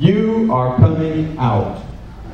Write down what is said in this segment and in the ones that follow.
You are coming out.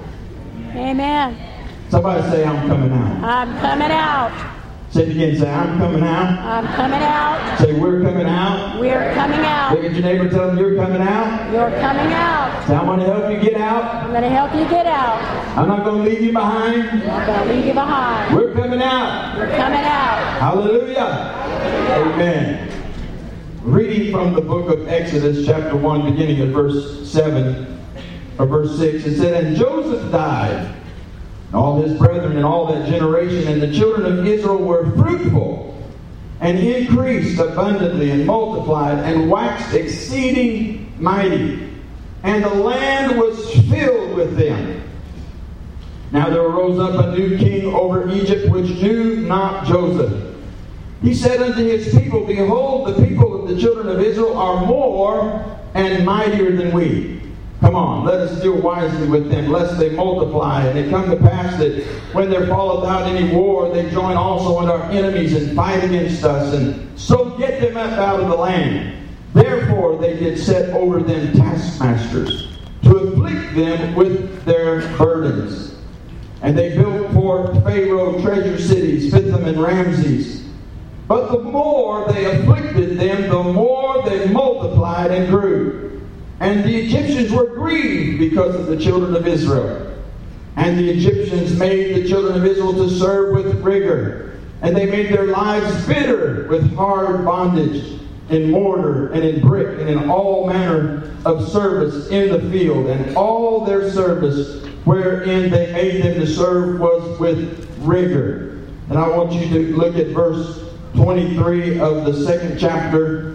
Amen. Somebody say, I'm coming out. I'm coming out. Say it again. Say, I'm coming out. I'm coming out. Say, we're coming out. We're coming out. Look at your neighbor, tell them you're coming out. You're coming out. Say, I'm going to help you get out. I'm going to help you get out. I'm not going to leave you behind. I'm not going to leave you behind. We're coming out. We're coming out. Hallelujah. Amen. Reading from the book of Exodus, chapter 1, beginning at verse 7 or verse 6, it said, And Joseph died, and all his brethren and all that generation, and the children of Israel were fruitful, and increased abundantly, and multiplied, and waxed exceeding mighty. And the land was filled with them. Now there arose up a new king over Egypt, which knew not Joseph. He said unto his people, Behold, the people of the children of Israel are more and mightier than we. Come on, let us deal wisely with them, lest they multiply. And it come to pass that when there falleth out any war, they join also with our enemies and fight against us, and so get them up out of the land. Therefore they did set over them taskmasters, to afflict them with their burdens. And they built for Pharaoh treasure cities, Pithom and Ramses. But the more they afflicted them, the more they multiplied and grew. And the Egyptians were grieved because of the children of Israel. And the Egyptians made the children of Israel to serve with rigor. And they made their lives bitter with hard bondage, in mortar and in brick, and in all manner of service in the field. And all their service wherein they made them to serve was with rigor. And I want you to look at verse 23 of the second chapter.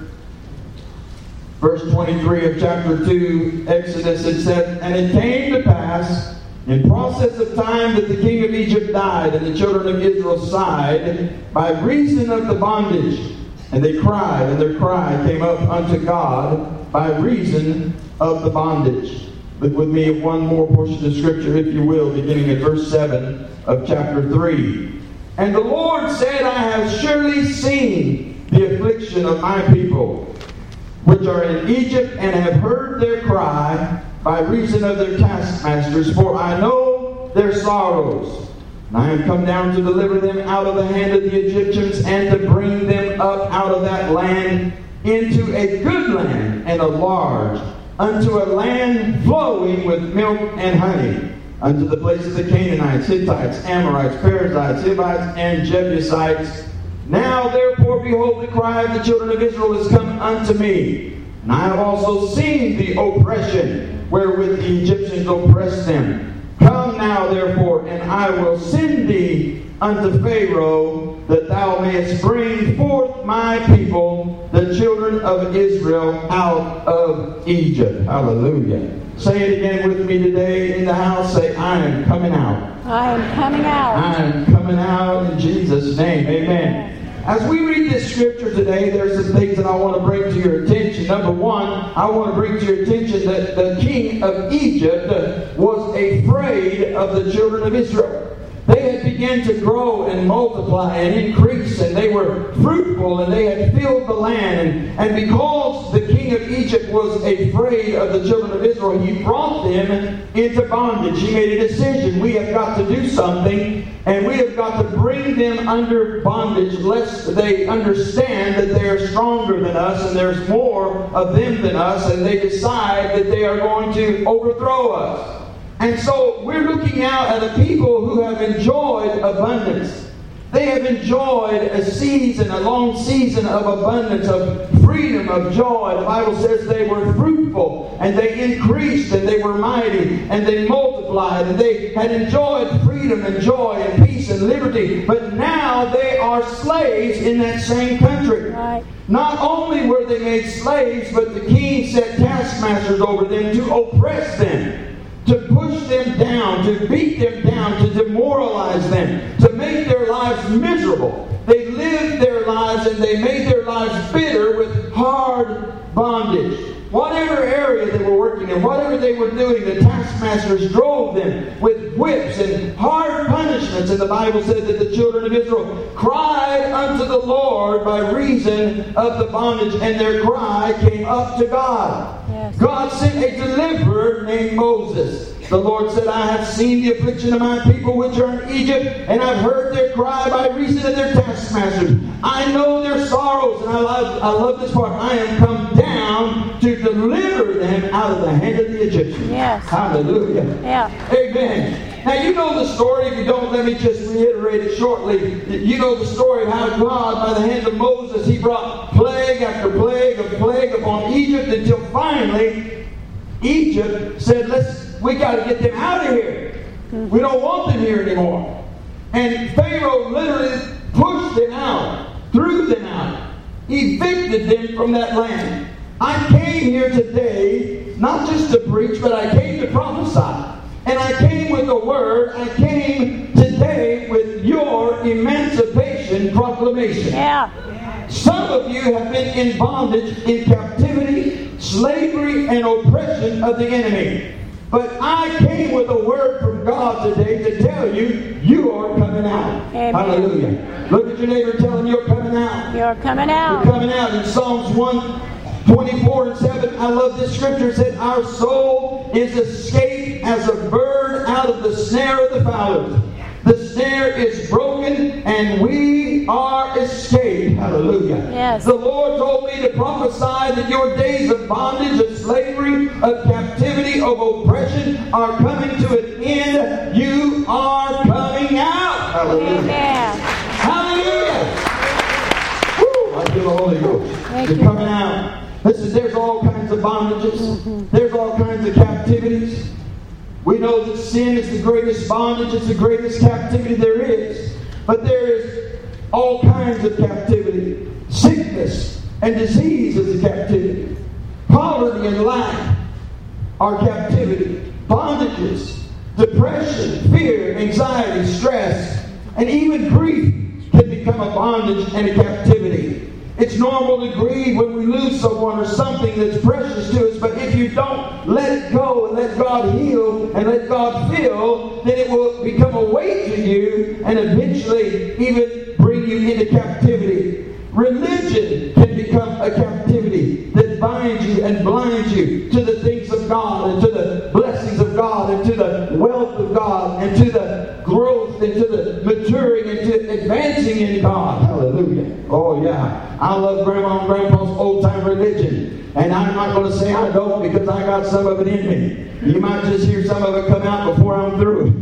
Verse 23 of chapter 2, Exodus, it said, And it came to pass, in process of time, that the king of Egypt died, and the children of Israel sighed by reason of the bondage. And they cried, and their cry came up unto God by reason of the bondage. Look with me at one more portion of Scripture, if you will, beginning at verse 7 of chapter 3. And the Lord said, I have surely seen the affliction of my people, which are in Egypt, and have heard their cry by reason of their taskmasters, for I know their sorrows. And I am come down to deliver them out of the hand of the Egyptians, and to bring them up out of that land into a good land and a large, unto a land flowing with milk and honey, unto the place of the Canaanites, Hittites, Amorites, Perizzites, Hivites, and Jebusites. Now therefore, behold, the cry of the children of Israel is come unto me. And I have also seen the oppression wherewith the Egyptians oppressed them. Come now therefore, and I will send thee unto Pharaoh, that thou mayest bring forth my people, the children of Israel, out of Egypt. Hallelujah. Say it again with me today in the house. Say, I am coming out. I am coming out. I am coming out in Jesus' name. Amen. As we read this scripture today, there's some things that I want to bring to your attention. Number one, I want to bring to your attention that the king of Egypt was afraid of the children of Israel. They had begun to grow and multiply and increase, and they were fruitful, and they had filled the land. And because the king of Egypt was afraid of the children of Israel, he brought them into bondage. He made a decision. We have got to do something, and we have got to bring them under bondage, lest they understand that they are stronger than us, and there's more of them than us, and they decide that they are going to overthrow us. And so we're looking out at a people who have enjoyed abundance. They have enjoyed a season, a long season of abundance, of freedom, of joy. The Bible says they were fruitful, and they increased, and they were mighty, and they multiplied, and they had enjoyed freedom and joy and peace and liberty. But now they are slaves in that same country. Right. Not only were they made slaves, but the king set taskmasters over them to oppress them, to push them down, to beat them down, to demoralize them, to make their lives miserable. They lived their lives, and they made their lives bitter with hard bondage. Whatever area they were working in, whatever they were doing, the taskmasters drove them with whips and hard punishments. And the Bible said that the children of Israel cried unto the Lord by reason of the bondage, and their cry came up to God. Yes. God sent a deliverer servant named Moses. The Lord said, I have seen the affliction of my people which are in Egypt, and I've heard their cry by reason of their taskmasters. I know their sorrows, and I love this part. I am come down to deliver them out of the hand of the Egyptians. Yes. Hallelujah. Yeah. Amen. Now, you know the story. If you don't, let me just reiterate it shortly. You know the story of how God, by the hand of Moses, he brought plague after plague of plague upon Egypt until finally Egypt said, we got to get them out of here. We don't want them here anymore. And Pharaoh literally pushed them out, threw them out, evicted them from that land. I came here today, not just to preach, but I came to prophesy. And I came with a word. I came today with your emancipation proclamation. Yeah. Some of you have been in bondage, in captivity, slavery, and oppression of the enemy. But I came with a word from God today to tell you, you are coming out. Amen. Hallelujah. Look at your neighbor, tell him you're coming out. You're coming out. You're coming out. In Psalms 1:24-7, I love this scripture. It said, our soul is escaped as a bird out of the snare of the fowlers. The snare is broken and we are escaped. Hallelujah. Yes. The Lord told me to prophesy that your days of bondage, of slavery, of captivity, of oppression are coming to an end. You are coming out. Hallelujah. Amen. Hallelujah. Woo, I feel the Holy Ghost. You're coming out. Listen, there's all kinds of bondages. There's all kinds of captivities. We know that sin is the greatest bondage. It's the greatest captivity there is. But there is all kinds of captivity. Sickness and disease is a captivity. Poverty and lack are captivity. Bondages, depression, fear, anxiety, stress, and even grief can become a bondage and a captivity. It's normal to grieve when we lose someone or something that's precious to us, but if you don't let it go and let God heal and let God fill, then it will become a weight to you and eventually even bring you into captivity. Religion can become a captivity that binds you and blinds you to the things of God and to the blessings of God and to the wealth of God and to the growth and to the maturing and to advancing in God. Hallelujah. Oh yeah. I love Grandma and Grandpa's old-time religion. And I'm not going to say I don't because I got some of it in me. You might just hear some of it come out before I'm through.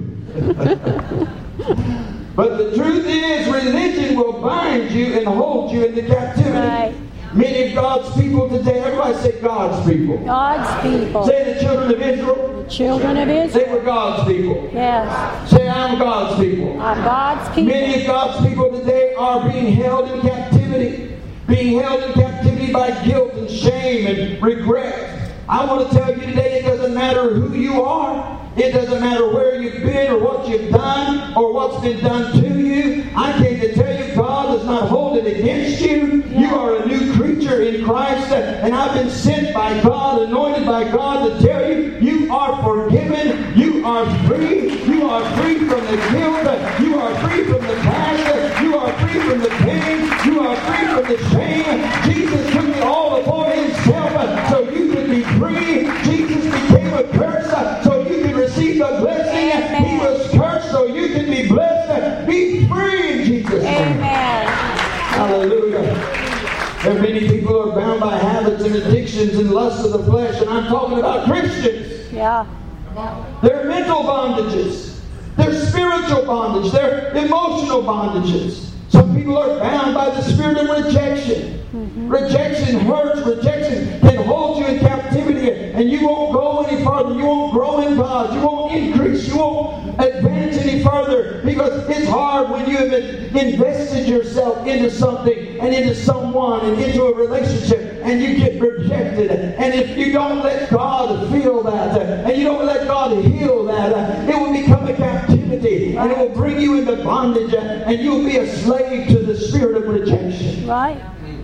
But the truth is, religion will bind you and hold you into captivity. Right. Many of God's people today, everybody say God's people. God's people. Say the children of Israel. The children of They Israel. were God's people. Yes. Say, I'm God's people. I'm God's people. Many of God's people today are being held in captivity. Being held in captivity by guilt and shame and regret. I want to tell you today, it doesn't matter who you are. It doesn't matter where you've been or what you've done or what's been done to you. I came to tell you, God does not hold it against you. You are a new creature in Christ. And I've been sent by God, anointed by God to tell you, you are forgiven. You are free. You are free from the guilt. You are free from the past. You are free from the pain. You are free from the shame. Jesus took it all upon himself so you could be free. Jesus became a curse so you could receive the blessing. Amen. He was cursed so you can be blessed. Be free in Jesus' name. Amen. Hallelujah. There are many people who are bound by habits and addictions and lusts of the flesh, and I'm talking about Christians. Yeah. They're mental bondages. They're spiritual bondage. They're emotional bondages. Some people are bound by the spirit of rejection. Rejection hurts. Rejection can hold you in captivity, and you won't go any further. You won't grow in God. You won't increase. You won't advance any further because it's hard when you have invested yourself into something and into someone and into a relationship and you get rejected. And if you don't let God feel that and you don't let God heal that, it will become a captivity and it will bring you into bondage and you'll be a slave to the spirit of rejection. Right.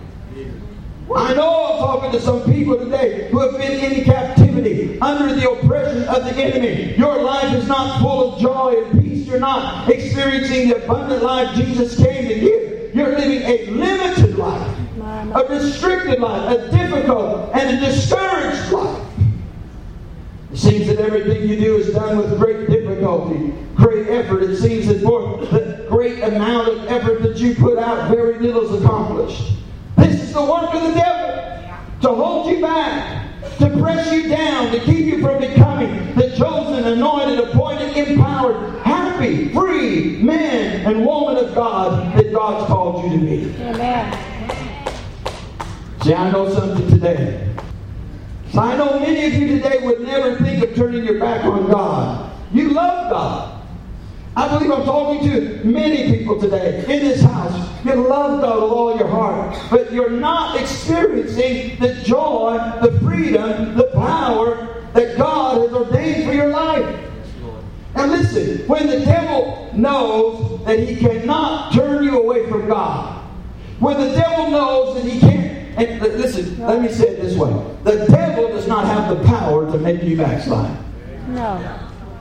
I know I'm talking to some people today who have been in captivity under the oppression of the enemy. Your life is not full of joy and peace. You're not experiencing the abundant life Jesus came to give. You're living a limited life, a restricted life, a difficult and a discouraged life. It seems that everything you do is done with great difficulty, great effort. It seems that for the great amount of effort that you put out, very little is accomplished. This is the work of the devil, to hold you back, to press you down, to keep you from becoming the chosen, anointed, appointed, empowered, happy, free man and woman of God that God's called you to be. Amen. See, I know something today. So I know many of you today would never think of turning your back on God. You love God. I believe I'm talking to many people today in this house. You love God with all your heart, but you're not experiencing the joy, the freedom, the power that God has ordained for your life. And listen, when the devil knows that he cannot turn you away from God, when the devil knows that he can't, and listen, let me say it this way. The devil does not have the power to make you backslide. No.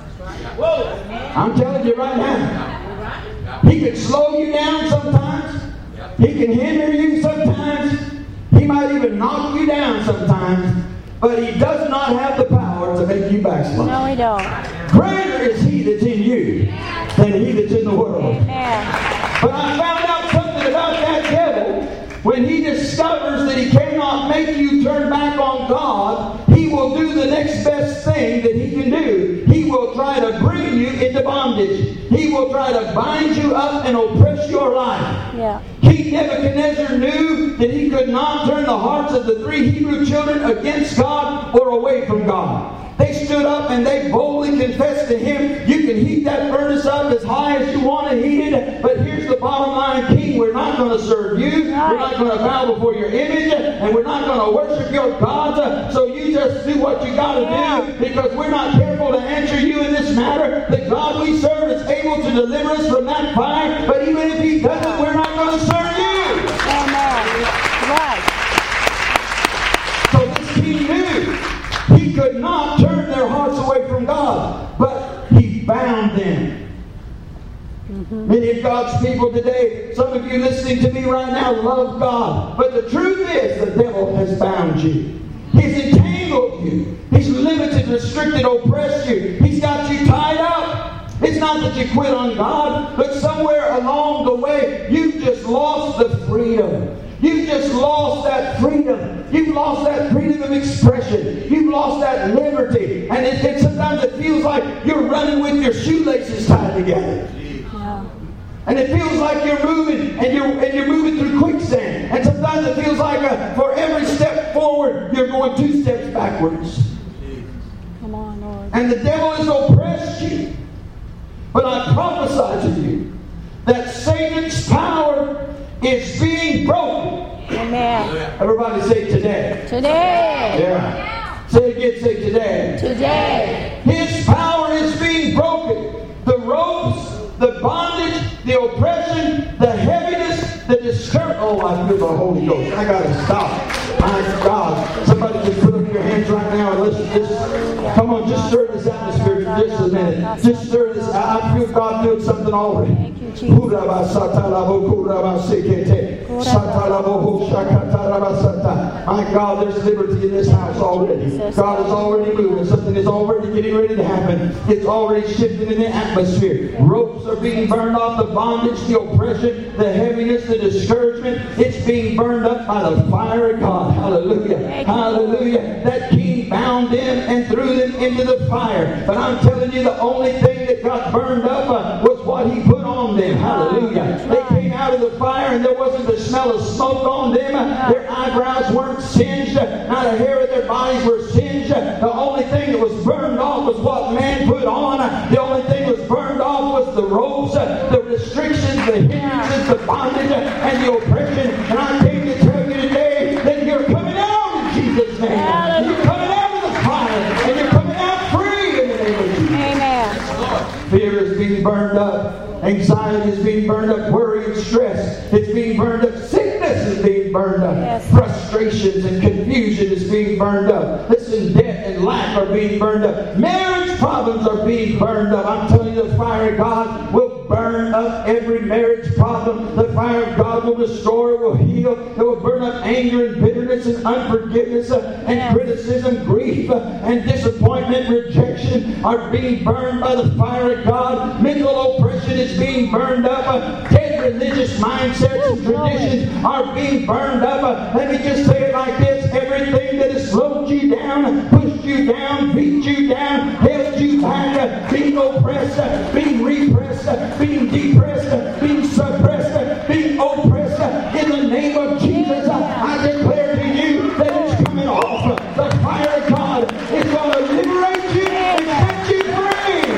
I'm telling you right now. He can slow you down sometimes. He can hinder you sometimes. He might even knock you down sometimes. But he does not have the power to make you backslide. No, he don't. Greater is he that's in you than he that's in the world. Amen. But I found out something about that devil. When he discovers that he cannot make you turn back on God, he will do the next best thing that he can do. He will try to bring you into bondage. He will try to bind you up and oppress your life. Yeah. King Nebuchadnezzar knew that he could not turn the hearts of the 3 Hebrew children against God or away from God. They stood up and they boldly confessed to him, you can heat that furnace up as high as you want to heat it, but here's the bottom line, King, we're not going to serve you, we're not going to bow before your image, and we're not going to worship your gods, so you just do what you got to do, because we're not careful to answer you in this matter. The God we serve is able to deliver us from that fire, but even if he doesn't, we're not going to serve you. Amen. Right. So this king knew he could not turn their hearts away from God, but he bound them. Many of God's people today, some of you listening to me right now, love God. But the truth is, the devil has bound you. He's entangled you. He's limited, restricted, oppressed you. He's got you tied up. It's not that you quit on God, but somewhere along the way, you've just lost the freedom. You've just lost that freedom. You've lost that freedom of expression. You've lost that liberty. And sometimes it feels like you're running with your shoelaces tied together. Yeah. And it feels like you're moving and you're moving through quicksand. And sometimes it feels like for every step forward, you're going 2 steps backwards. Come on, Lord. And the devil has oppressed you. But I prophesy to you that Satan's power is being broken. Amen. Everybody say today. Today. Yeah. Say it again, say today. Today. His power is being broken. The ropes, the bondage, the oppression, the heaviness, the discouragement. Oh, I feel the Holy Ghost. I got to stop. My God. Somebody just put up your hands right now and let's just, come on, just stir this atmosphere for just a minute. Just stir this. I feel God doing something already. Thank you, Jesus. My God, there's liberty in this house already. God is already moving. Something is already getting ready to happen. It's already shifting in the atmosphere. Ropes are being burned off, the bondage, the oppression, the heaviness, the discouragement. It's being burned up by the fire of God. Hallelujah. Hallelujah. That king bound them and threw them into the fire. But I'm telling you, the only thing that got burned up was what he put on them. Hallelujah. They came out of the fire and there wasn't the smell of smoke on them. Their eyebrows weren't singed. Not a hair of their bodies were singed. The only thing that was burned off was what man put on. The only thing that was burned off was the ropes, the restrictions, the hindrances, the bondage, and the oppression. And I came to tell you today that you're coming out in Jesus' name. You're coming out of the fire and you're coming out free in the name of Jesus. Amen. Fear is being burned up. Anxiety is being burned up. Worry and stress is being burned up. Sickness is being burned up. Yes. Frustrations and confusion is being burned up. Listen, debt and lack are being burned up. Marriage problems are being burned up. I'm telling you, the fire of God will will burn up every marriage problem. The fire of God will restore, it will heal. It will burn up anger and bitterness and unforgiveness and criticism, grief and disappointment, rejection are being burned by the fire of God. Mental oppression is being burned up. Dead religious mindsets and traditions are being burned up. Let me just say it like this. Everything that has slowed you down, pushed you down, beat you down, held you back, being oppressed, being repressed, being depressed, being suppressed, being oppressed, in the name of Jesus, I declare to you that it's coming off. The fire of God is going to liberate you and set you free.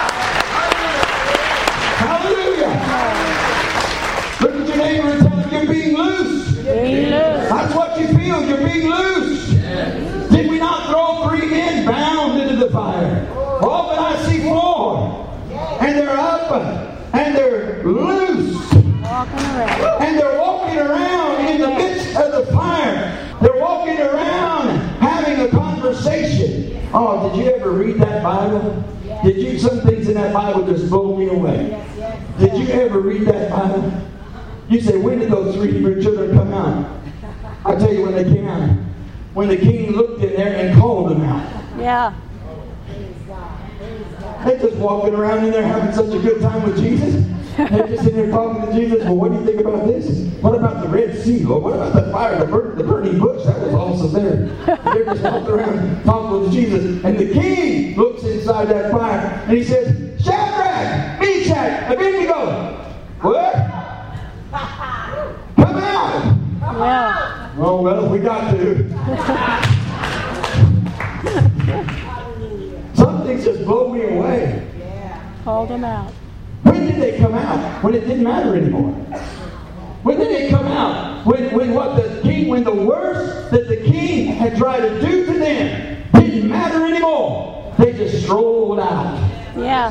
Hallelujah. Look at your neighbor and tell him you're being loose. That's what you feel. You're being loose. Did we not throw 3 men bound into the fire? Oh, but I see 4. And they're up. And they're loose. And they're walking around in the midst of the fire. They're walking around having a conversation. Oh, did you ever read that Bible? Some things in that Bible just blow me away. Did you ever read that Bible? You say, when did those 3 Hebrew children come out? I'll tell you when they came out. When the king looked in there and called them out. Yeah. They're just walking around in there having such a good time with Jesus. They're just sitting there talking to Jesus. Well, what do you think about this? What about the Red Sea? Or what about the fire, the burning bush? That was awesome there. They're just walking around talking with Jesus. And the king looks inside that fire and he says, Shadrach, Meshach, Abednego. What? Come out. Yeah. Oh, well, we got to. Some things just blow me away. Called them out. When did they come out? When it didn't matter anymore. When did they come out? When the worst that the king had tried to do to them didn't matter anymore. They just strolled out. Yeah.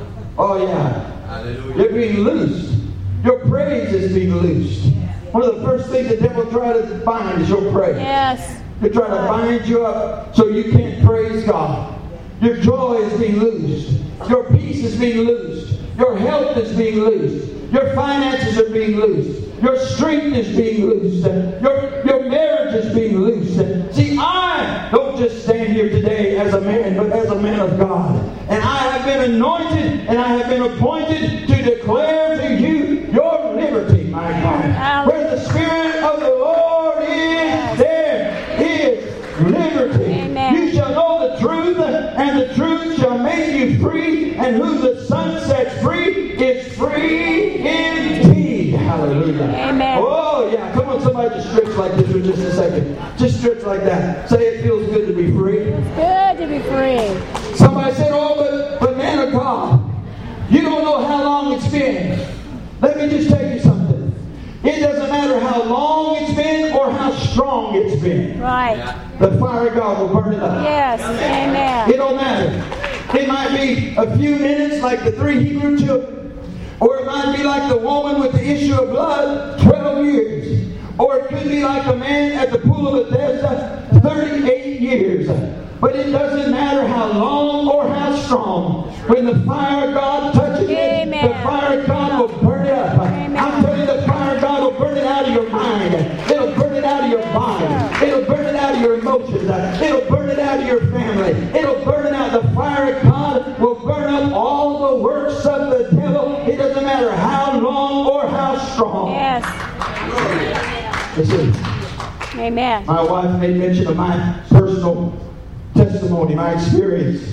Oh yeah. You're being loosed. Your praise is being loosed. One of the first things the devil tries to bind is your praise. Yes. They try to bind you up so you can't praise God. Your joy is being loosed. Your peace is being loosed. Your health is being loosed. Your finances are being loosed. Your strength is being loosed. Your marriage is being loosed. See, I don't just stand here today as a man, but as a man of God. And I have been anointed and I have been appointed to declare to you your liberty, my God. Where the Spirit of the Lord is, there is liberty. Amen. You shall know the truth, and the truth shall make you free, and who the Son sets free is free indeed. Hallelujah. Amen. Oh, yeah. Come on, somebody just stretch like this for just a second. Just stretch like that. Say it feels good to be free. It's good to be free. Somebody said, oh, but man of God, you don't know how long it's been. Let me just tell you something. It doesn't matter how long it's been or how strong it's been. Right. The fire of God will burn it up. Yes. Amen. It don't matter. It might be a few minutes like the 3 Hebrew children. Or it might be like the woman with the issue of blood, 12 years. Or it could be like the man at the pool of Bethesda, 38 years. But it doesn't matter how long or how strong. When the fire of God touches it, the fire of God will burn it up. I'm telling you, the fire of God will burn it out of your mind. It'll burn it out of your body. It'll burn it out of your emotions. It'll burn it out of your family. It'll burn it out. The fire of God will burn up all the works of the devil. It doesn't matter how long or how strong. Yes. Listen. Amen. My wife made mention of my personal testimony, my experience.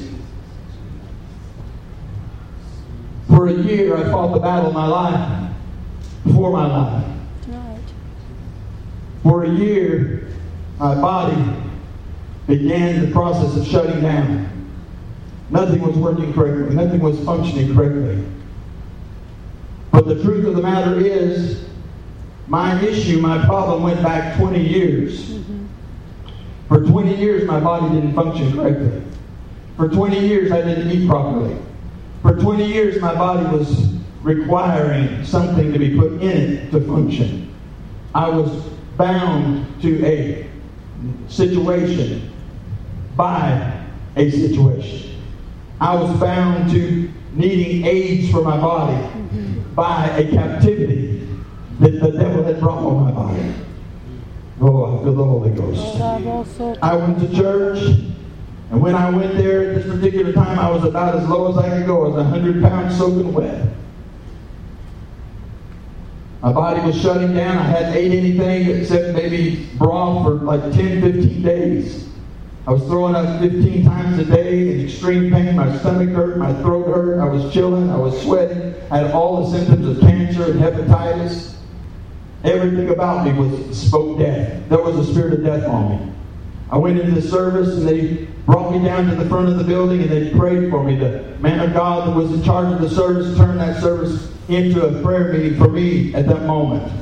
For a year, I fought the battle of my life, for my life. Right. For a year, my body began the process of shutting down. Nothing was working correctly. Nothing was functioning correctly. But the truth of the matter is, my issue, my problem went back 20 years. Mm-hmm. For 20 years, my body didn't function correctly. For 20 years, I didn't eat properly. For 20 years, my body was requiring something to be put in it to function. I was bound to a situation by a situation. I was bound to needing aids for my body by a captivity that the devil had brought on my body. Oh, I feel the Holy Ghost. I went to church, and when I went there at this particular time, I was about as low as I could go. I was 100 pounds soaking wet. My body was shutting down. I hadn't ate anything except maybe broth for like 10, 15 days. I was throwing up 15 times a day in extreme pain. My stomach hurt, my throat hurt. I was chilling, I was sweating. I had all the symptoms of cancer and hepatitis. Everything about me spoke death. There was a spirit of death on me. I went into the service and they brought me down to the front of the building and they prayed for me. The man of God that was in charge of the service turned that service into a prayer meeting for me at that moment.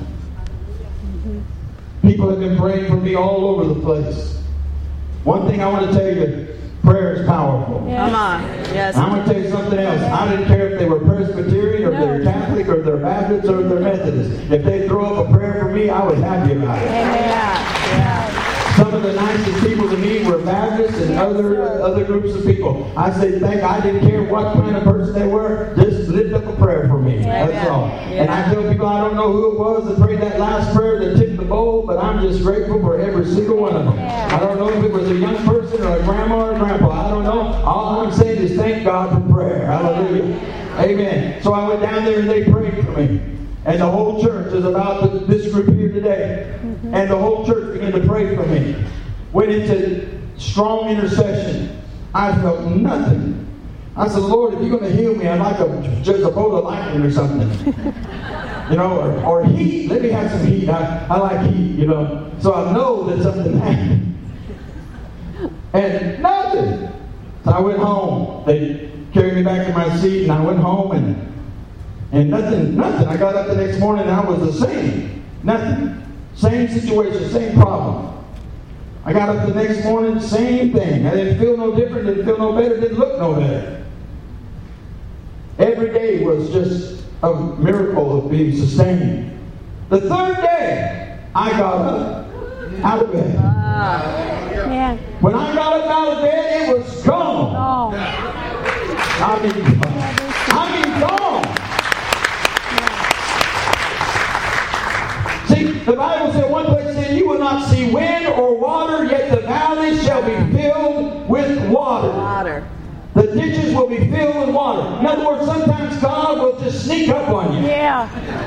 People have been praying for me all over the place. One thing I want to tell you, prayer is powerful. Yes. Come on. Yes. I'm going to tell you something else. I didn't care if they were Presbyterian or they were Catholic or they're Baptist or they're Methodist. If they throw up a prayer for me, I was happy about it. Amen. Some of the nicest people to me were Baptists and other groups of people. I said, I didn't care what kind of person they were. Just lift up a prayer for me. That's all. Yeah. And I tell people I don't know who it was that prayed that last prayer that tipped the bowl, but I'm just grateful for every single one of them. Yeah. I don't know if it was a young person or a grandma or a grandpa. I don't know. All I'm saying is thank God for prayer. Hallelujah. Amen. So I went down there and they prayed for me. And the whole church is about this group here today. And the whole church began to pray for me. Went into strong intercession. I felt nothing. I said, Lord, if you're going to heal me, I'd like just a bolt of lightning or something. You know, or heat. Let me have some heat. I like heat, you know. So I know that something happened. And nothing. So I went home. They carried me back to my seat and I went home and nothing. I got up the next morning and I was the same. Nothing. Same situation, same problem. I got up the next morning, same thing. I didn't feel no different, didn't feel no better, didn't look no better. Every day was just a miracle of being sustained. The third day, I got up out of bed. Yeah. When I got up out of bed, it was gone. Oh. I mean gone. See, the Bible said one place said, you will not see wind or water, yet the valleys shall be filled with water. The ditches will be filled with water. In other words, sometimes God will just sneak up on you. Yeah.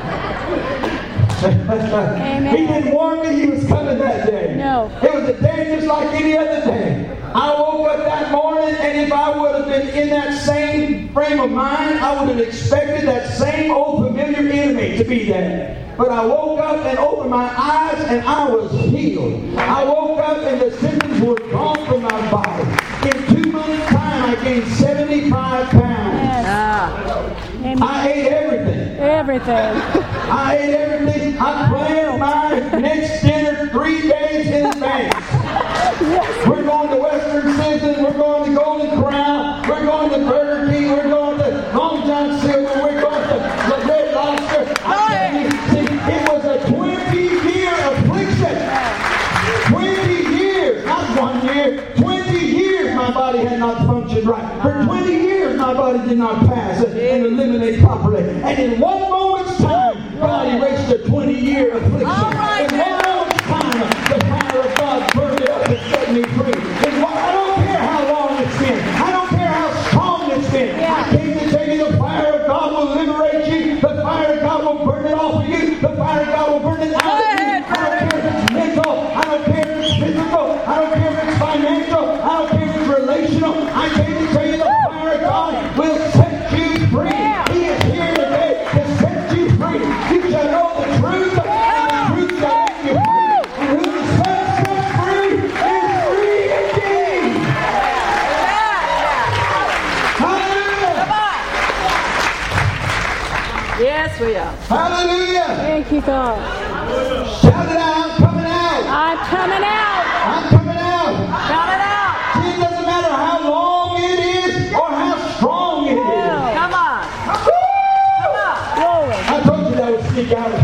Amen. He didn't warn me he was coming that day. No. It was a day just like any other day. I woke up that morning, and if I would have been in that same frame of mind, I would have expected that same old familiar enemy to be there. But I woke up and opened my eyes, and I was healed. I woke up, and the symptoms were gone from my body. In 2 months' time, I gained 75 pounds. Yes. I ate everything. Everything. I ate everything. I planned my next dinner 3 days in advance. Yes. We're going to Western Citizen. We're going to Golden Corral. We're going to Burger King. We're going to Long John Silver. We're going to the Red Lobster. It was a 20-year affliction. 20 years, not 1 year. 20 years my body had not functioned right. For 20 years my body did not pass and eliminate properly. And in one moment's time, God erased a 20-year affliction. In one moment's time, the power of God burned it up and set me free. I don't care how long it's been. I don't care how strong it's been. I came to tell you the fire of God will liberate you. The fire of God will burn it off of you. The fire of God will burn it out of you. I don't care if it's mental. I don't care if it's physical. I don't care if it's financial. I don't care if it's relational. I came to tell you the fire of God will set you free. He is here today to set you free. You shall know the truth, and the truth shall make you free. And who the Son sets free is free indeed. Hallelujah! Yes, we are. Hallelujah! Thank you, God. Shout it out! I'm coming out! I'm coming out. I'm coming out! Shout it out. See, it doesn't matter how long it is or how strong it is. Yeah. Come on. Come on. Glory. I told you that would sneak out.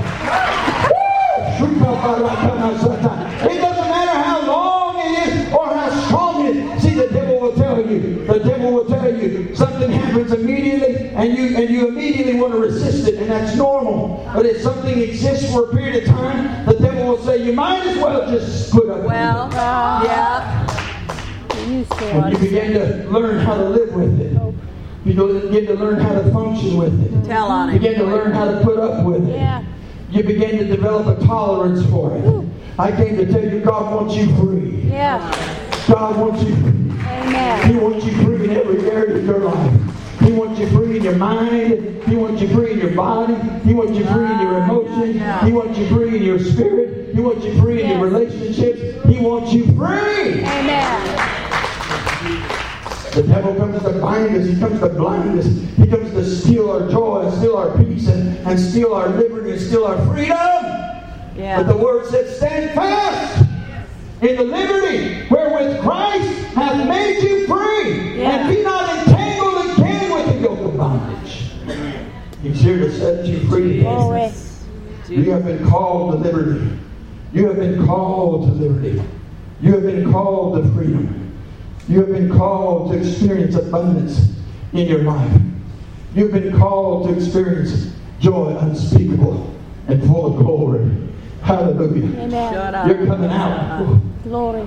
It doesn't matter how long it is or how strong it is. See, the devil will tell you. The devil will tell you something happens immediately, and you immediately want to resist it, and that's normal. But if something exists for a period of time, the devil will say, you might as well just put up with Well, it. yeah. You used to And you begin to learn how to live with it. You begin to learn how to function with it. Tell on You it. begin to learn how to put up with it. Yeah. You begin to develop a tolerance for it. I came to tell you, God wants you free. Yeah. God wants you free. Amen. He wants you free in every area of your life. He wants you free in your mind. He wants you free in your body. He wants you free in your emotions. He wants you free in your spirit. He wants you free in your relationships. He wants you free. Amen. The devil comes to bind us. He comes to blind us. He comes to steal our joy and steal our peace and steal our liberty and steal our freedom. Yeah. But the word says, stand fast in the liberty wherewith Christ hath made you free. Yeah. And be not entangled again with the yoke of bondage. He's here to set you free. Glory. You have been called to liberty. You have been called to liberty. You have been called to freedom. You have been called to experience abundance in your life. You've been called to experience joy unspeakable and full of glory. Hallelujah. Amen. You're coming out. Glory.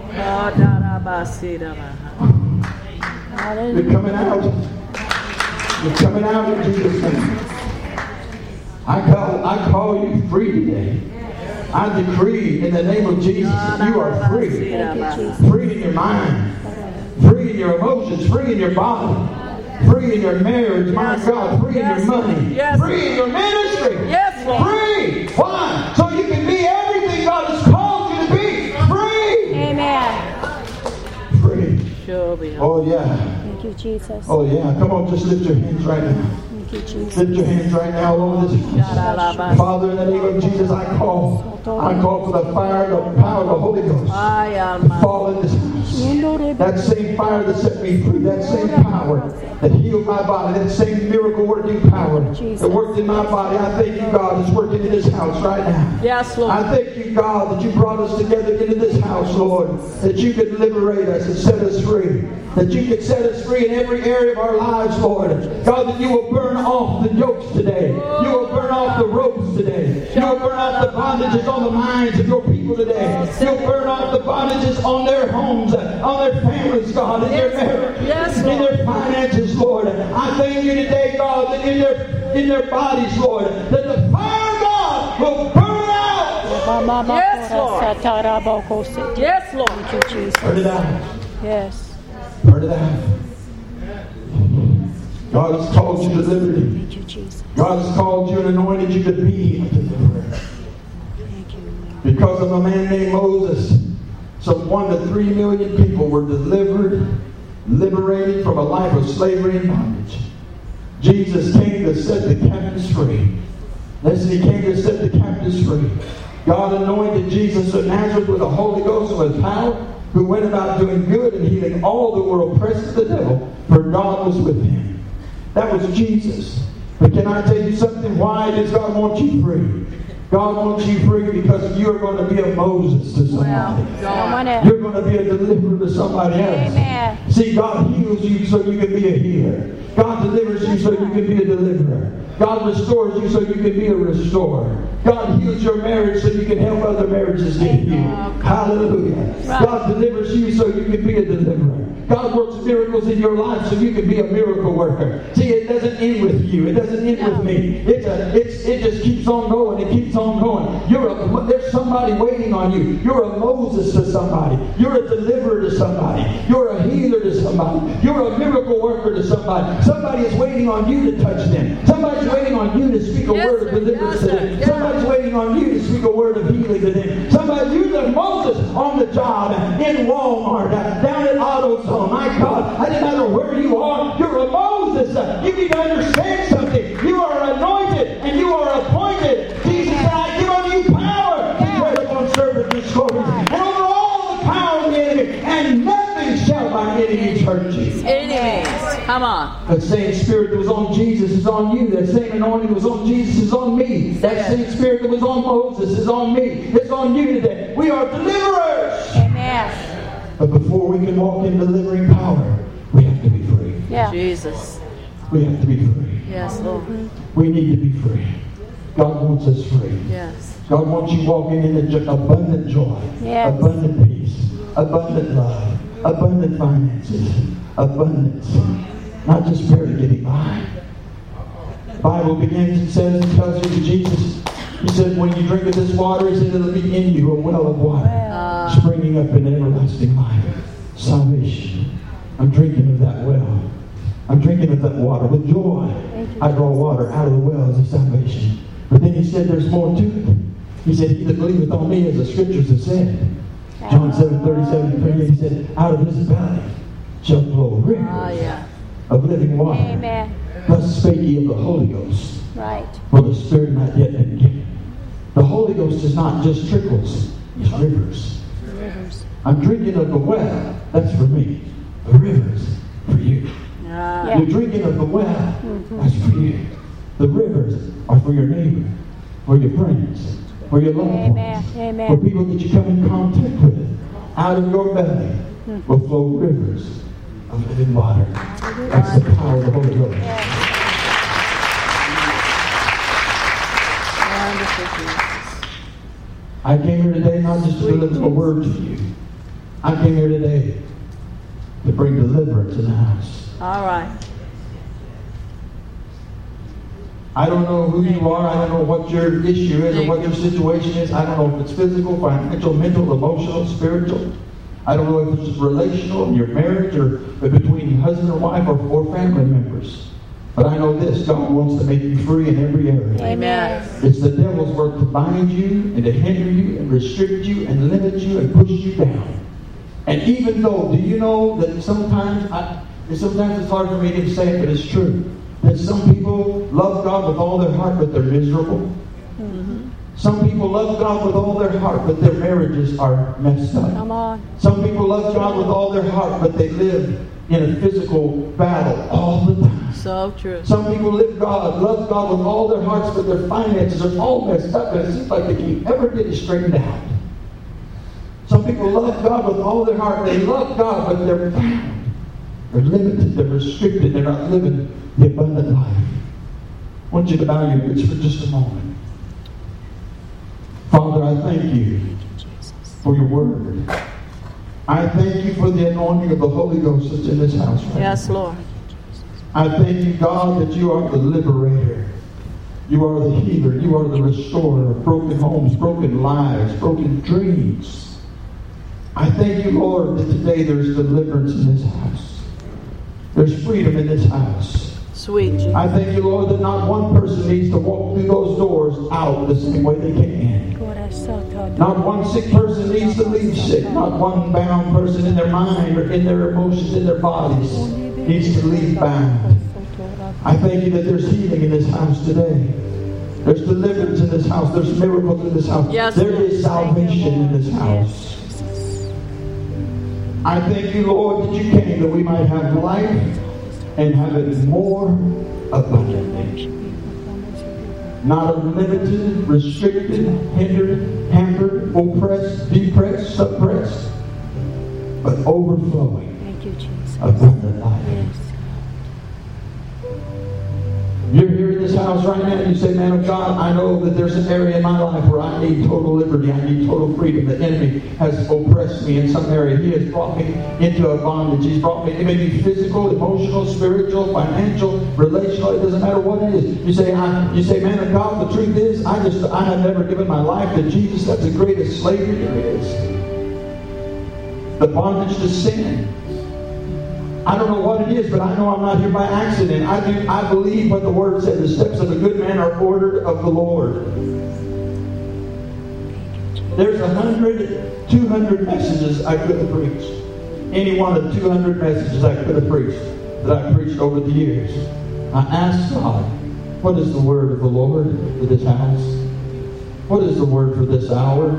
You're Hallelujah. coming out. You're coming out in Jesus' name. I call you free today. I decree in the name of Jesus that you are free. Thank you, Jesus. Free in your mind. Free in your emotions. Free in your body. Free in your marriage. My God. Free in your money. Free in your ministry. Yes, Lord. Free. Why? So you can be everything God has called you to be. Free. Amen. Free. Sure we are. Oh yeah. Thank you, Jesus. Oh yeah. Come on, just lift your hands right now. Thank you, Jesus. Lift your hands right now all over this house. Father, in the name of Jesus, I call for the fire, the power of the Holy Ghost to fall in this house. That same fire that set me free, that same power that healed my body, that same miracle working power that worked in my body. I thank you, God, is working in this house right now. Yes, Lord. I thank you, God, that you brought us together into this house, Lord, that you could liberate us and set us free. That you could set us free in every area of our lives, Lord. God, that you will burn off the yokes today. You will burn off the ropes today. You will burn off the bondages on the minds of your people today. You'll burn off the bondages on their homes, on their families, God, in their marriage, in their finances, Lord. I thank you today, God, that in their bodies, Lord, that the fire of God will burn out. Yes, Lord. Yes, Lord. Thank you, Jesus. Burn it out. Yes. Burn it out. God has called you to liberty. Thank you, Jesus. God has called you and anointed you to be a deliverer. Thank you. Because of a man named Moses, some 1 to 3 million people were delivered, liberated from a life of slavery and bondage. Jesus came to set the captives free. Listen, he came to set the captives free. God anointed Jesus of Nazareth with the Holy Ghost and with power, who went about doing good and healing all that were oppressed of the devil, for God was with him. That was Jesus. But can I tell you something? Why does God want you free? God wants you free because you're going to be a Moses to somebody. You're going to be a deliverer to somebody else. Amen. See, God heals you so you can be a healer. God delivers you so you can be a deliverer. God restores you so you can be a restorer. God heals your marriage so you can help other marriages get healed. Hallelujah. God delivers you so you can be a deliverer. God works miracles in your life so you can be a miracle worker. See, it doesn't end with you. It doesn't end with me. It just keeps on going. It keeps on going. There's somebody waiting on you. You're a Moses to somebody. You're a deliverer to somebody. You're a healer to somebody. You're a miracle worker to somebody. Somebody is waiting on you to touch them. Somebody's waiting on you to speak a word of deliverance to them. Somebody's waiting on you to speak a word of healing to them. Somebody, you're the Moses on the job, in Walmart, down at AutoZone. My God, it doesn't matter where you are, you're a Moses. You need to understand something. You are anointed and you are appointed. Jesus said, I give unto you power to tread upon serpents and scorpions, and over all the power of the enemy, and nothing shall by any means hurt you. Enemies. Come on. That same spirit that was on Jesus is on you. That same anointing that was on Jesus is on me. That same spirit that was on Moses is on me. It's on you today. We are deliverers. Amen. But before we can walk in delivering power, we have to be free. Yeah. Jesus. We have to be free. Yes, Lord. We need to be free. God wants us free. Yes. God wants you walking in abundant joy, Yes. abundant peace, abundant love, abundant finances, abundance. Not just barely getting by. The Bible begins and says and tells you that Jesus, he said, when you drink of this water, he said, it'll be in you a well of water, springing up in everlasting life. Salvation. I'm drinking of that well. I'm drinking of that water with joy. I draw water out of the wells of salvation. But then he said there's more to it. He said, he that believeth on me, as the scriptures have said. John 7:37, he said, out of his belly shall flow rivers of living water. Amen. Thus spake he of the Holy Ghost. Right. For the Spirit not yet been given. The Holy Ghost is not just trickles, it's rivers. Rivers. I'm drinking of the well, that's for me. The rivers, for you. Yeah. You're drinking of the well, that's for you. The rivers are for your neighbor, for your friends, for your loved ones, Amen. Amen. for people that you come in contact with. Out of your belly will flow rivers of living water. That's the power of the Holy Ghost. Wonderful Jesus. I came here today not just to deliver a word to you. I came here today to bring deliverance in the house. All right. I don't know who you are. I don't know what your issue is or what your situation is. I don't know if it's physical, financial, mental, emotional, spiritual. I don't know if it's relational in your marriage or between husband and wife or family members. But I know this, God wants to make you free in every area. Amen. It's the devil's work to bind you and to hinder you and restrict you and limit you and push you down. And even though, do you know that sometimes it's hard for me to say it, but it's true. That some people love God with all their heart, but they're miserable. Some people love God with all their heart, but their marriages are messed up. Come on. Some people love God with all their heart, but they live in a physical battle all the time. So true. Some people love God with all their hearts, but their finances are all messed up, and it seems like they can't ever get it straightened out. Some people love God with all their heart. They love God, but they're bound. They're limited. They're restricted. They're not living the abundant life. I want you to bow your heads for just a moment. Father, I thank you for your word. I thank you for the anointing of the Holy Ghost that's in this house right Yes, now. Lord. I thank you, God, that you are the liberator. You are the healer. You are the restorer of broken homes, broken lives, broken dreams. I thank you, Lord, that today there's deliverance in this house. There's freedom in this house. Sweet Jesus. I thank you, Lord, that not one person needs to walk through those doors out the same way they came in. Not one sick person needs to leave sick. Not one bound person in their mind or in their emotions, in their bodies needs to leave bound. I thank you that there's healing in this house today. There's deliverance in this house. There's miracles in this house. Yes, there Lord. is salvation in this house. I thank you, Lord, that you came that we might have life and have it more abundantly. Not unlimited, restricted, hindered, hampered, oppressed, depressed, suppressed, but overflowing. Thank you, Jesus. Abundant life. Yes. You're here in this house right now and you say, man of God, I know that there's an area in my life where I need total liberty. I need total freedom. The enemy has oppressed me in some area. He has brought me into a bondage. He's brought me, it may be physical, emotional, spiritual, financial, relational. It doesn't matter what it is. You say, man of God, the truth is, I have never given my life to Jesus. That's the greatest slavery there is. The bondage to sin. I don't know what it is, but I know I'm not here by accident. I believe what the Word said. The steps of a good man are ordered of the Lord. There's 100, 200 messages I could have preached. Any one of 200 messages I could have preached that I've preached over the years. I asked God, what is the word of the Lord for this house? What is the word for this hour?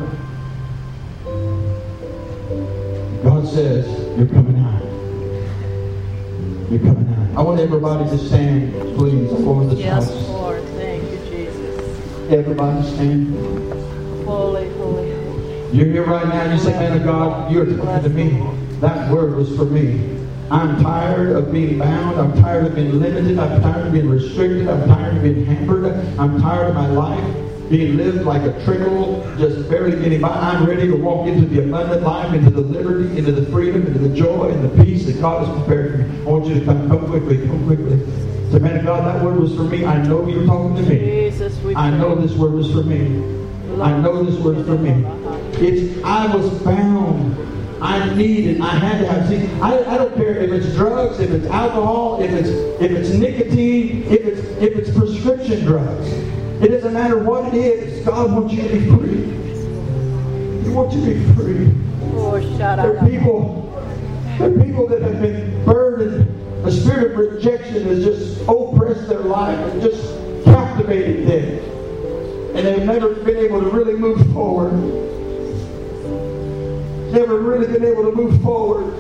God says, you're coming out. You're coming out. I want everybody to stand, please, for this Yes, house. Lord. Thank you, Jesus. Everybody stand. Holy, holy, holy. You're here right now and you say, man of God, you're talking to me. That word was for me. I'm tired of being bound. I'm tired of being limited. I'm tired of being restricted. I'm tired of being hampered. I'm tired of my life being lived like a trickle, just barely getting by. I'm ready to walk into the abundant life, into the liberty, into the freedom, into the joy, and the peace that God has prepared for me. I want you to come quickly, come quickly. So, man of God, that word was for me. I know you're talking to me. Jesus, we I know pray. this word was for me. I know this word is for me. I was bound. I needed. I had to have. See, I don't care if it's drugs, if it's alcohol, if it's nicotine, if it's prescription drugs. It doesn't matter what it is. God wants you to be free. He wants you to be free. Oh, shut There up. are people that have been burdened. A spirit of rejection has just oppressed their life and just captivated them. And they've never been able to really move forward. Never really been able to move forward.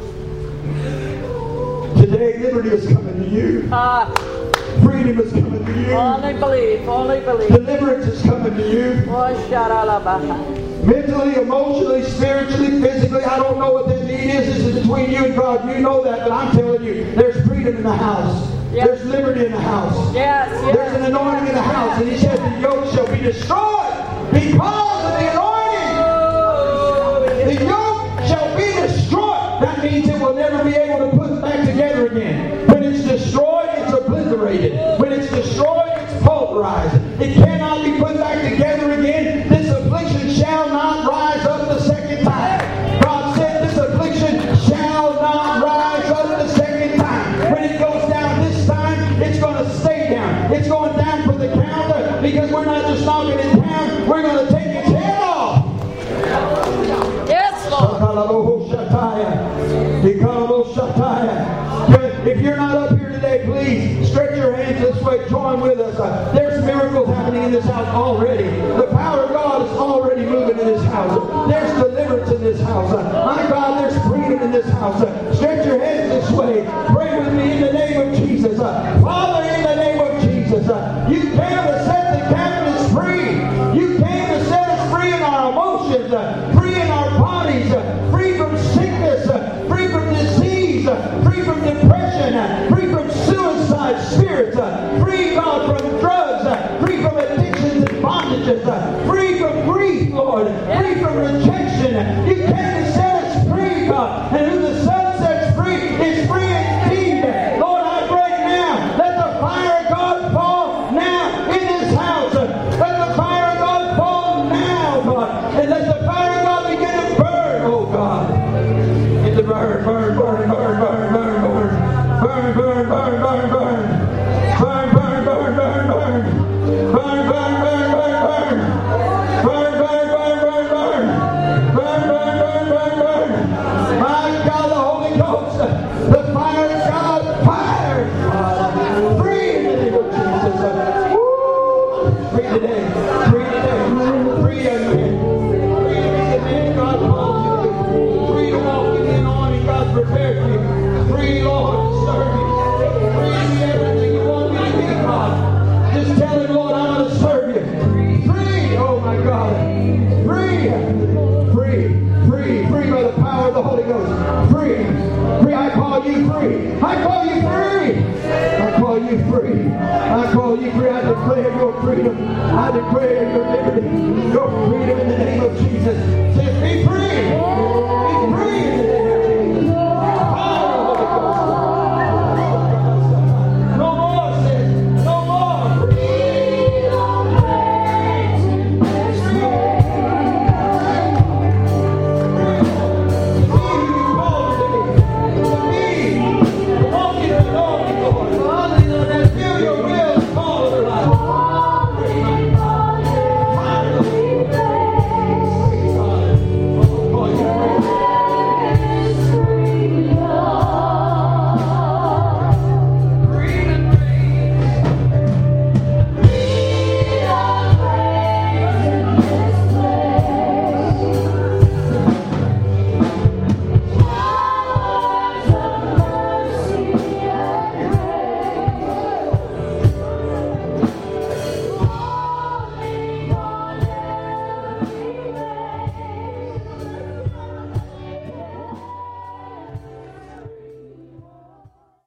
Today, liberty is coming to you. Freedom is coming to you. Only believe, only believe. Deliverance is coming to you. Oh, shut up. Mentally, emotionally, spiritually, physically, I don't know what that need is. This is between you and God. You know that, but I'm telling you, there's freedom in the house. Yes. There's liberty in the house. Yes, yes. There's an anointing in the house. And he said the yoke shall be destroyed because of the anointing. The yoke shall be destroyed. That means it will never be able to put back together again. When it's destroyed, it's obliterated. When it's destroyed, it's pulverized. It cannot be put back together again. This affliction shall not rise up the second time. God said this affliction shall not rise up the second time. When it goes down this time, it's going to stay down. It's going down for the count because we're not just knocking it down. We're going to take its head off. Yes, Lord. If you're not up here today, please stretch your hands this way. Join with us. There's miracles happening in this house already. The power of God is already moving in this house. There's deliverance in this house. My God, there's freedom in this house. Stretch your hands this way. Pray with me in the name of Jesus. Father, in the name of Jesus, you came to set the captives free. You came to set us free in our emotions, free in our bodies, free from sickness, free from disease, free from depression, free from suicide spirits, free, God, from drugs, free from addictions and bondages, free from grief, Lord, free from rejection. You came to set us free, God, and who the Son sets free is free indeed. Lord, I pray now, let the fire of God fall now in this house. Let the fire of God fall now, God, and let the fire of God begin to burn, oh God. Get the burn, burn, burn, burn, burn, burn, burn. Burn, burn, burn, burn, burn. Burn, burn, burn, burn, burn. Burn, burn, burn, burn, burn. Burn, burn, burn, burn, burn. Burn, burn, burn, burn, burn. My God, the Holy Ghost, the fire of God, fire. Free in the name of Jesus. Woo! Free today. Free today. Free young man. Free to be the man God calls you to. Free to walk in the anointing God prepared for you. Free, Lord, to serve you. Free to be everything you want me to be, God. Just tell him, Lord, I'm going to serve you. Free, oh my God. Free, free, free, free by the power of the Holy Ghost. Free, free, I call you free. I call you free. I call you free. I call you free. I declare your freedom. I declare your liberty. Your freedom in the name